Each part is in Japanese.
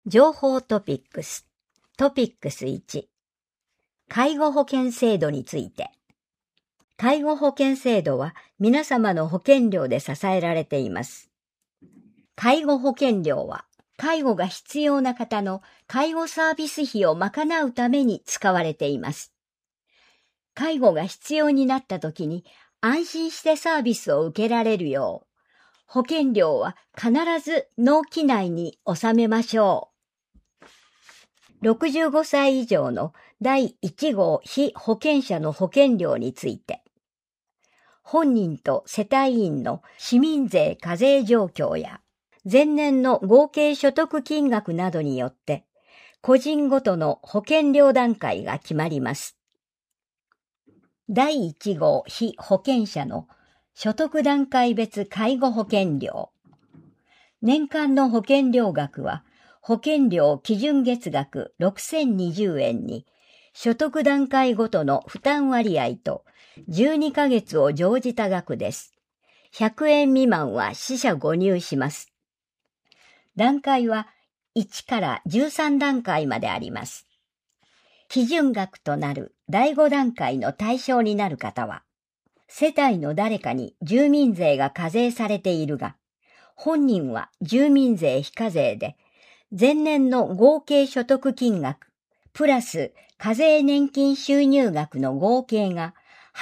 情報トピックス。トピックス1。介護保険制度について。介護保険制度は皆様の保険料で支えられています。介護保険料は介護が必要な方の介護サービス費を賄うために使われています。介護が必要になったときに安心してサービスを受けられるよう、保険料は必ず納期内に納めましょう。65歳以上の第1号被保険者の保険料について、本人と世帯員の市民税課税状況や前年の合計所得金額などによって個人ごとの保険料段階が決まります。第1号被保険者の所得段階別介護保険料。年間の保険料額は保険料基準月額6020円に所得段階ごとの負担割合と12ヶ月を乗じた額です。100円未満は四捨五入します。段階は1から13段階まであります。基準額となる第5段階の対象になる方は、世帯の誰かに住民税が課税されているが、本人は住民税非課税で、前年の合計所得金額、プラス課税年金収入額の合計が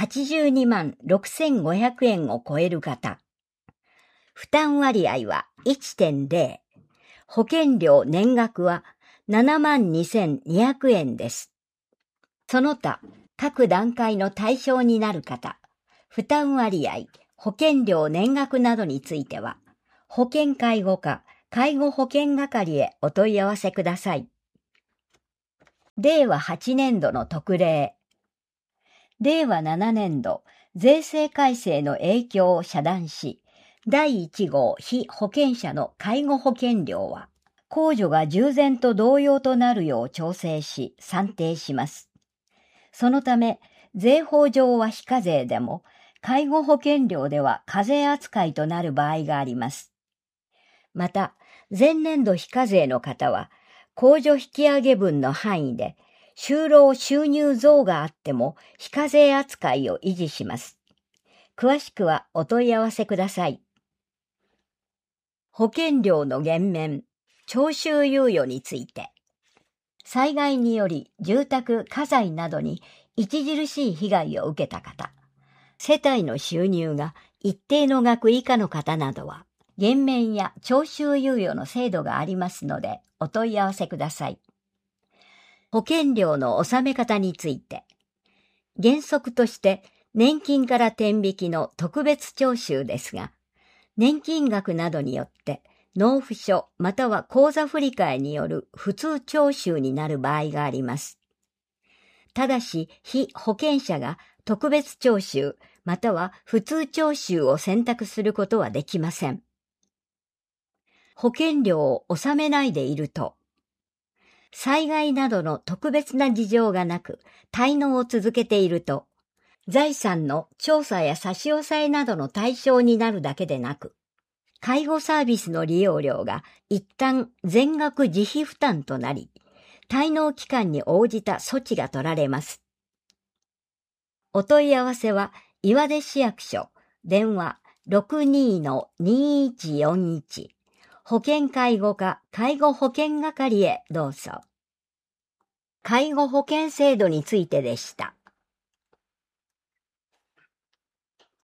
82万6500円を超える方。負担割合は 1.0。保険料年額は7万2200円です。その他、各段階の対象になる方、負担割合、保険料年額などについては、保険介護課、介護保険係へお問い合わせください。令和8年度の特例。令和7年度、税制改正の影響を遮断し、第1号被保険者の介護保険料は、控除が従前と同様となるよう調整し、算定します。そのため、税法上は非課税でも、介護保険料では課税扱いとなる場合があります。また、前年度非課税の方は、控除引き上げ分の範囲で、就労収入増があっても非課税扱いを維持します。詳しくはお問い合わせください。保険料の減免、徴収猶予について。災害により住宅・家財などに著しい被害を受けた方、世帯の収入が一定の額以下の方などは、減免や徴収猶予の制度がありますので、お問い合わせください。保険料の納め方について、原則として年金から転引きの特別徴収ですが、年金額などによって納付書または口座振替による普通徴収になる場合があります。ただし、被保険者が特別徴収または普通徴収を選択することはできません。保険料を納めないでいると、災害などの特別な事情がなく滞納を続けていると、財産の調査や差し押さえなどの対象になるだけでなく、介護サービスの利用料が一旦全額自費負担となり、滞納期間に応じた措置が取られます。お問い合わせは岩出市役所、電話 62-2141 保険介護課介護保険係へどうぞ。介護保険制度についてでした。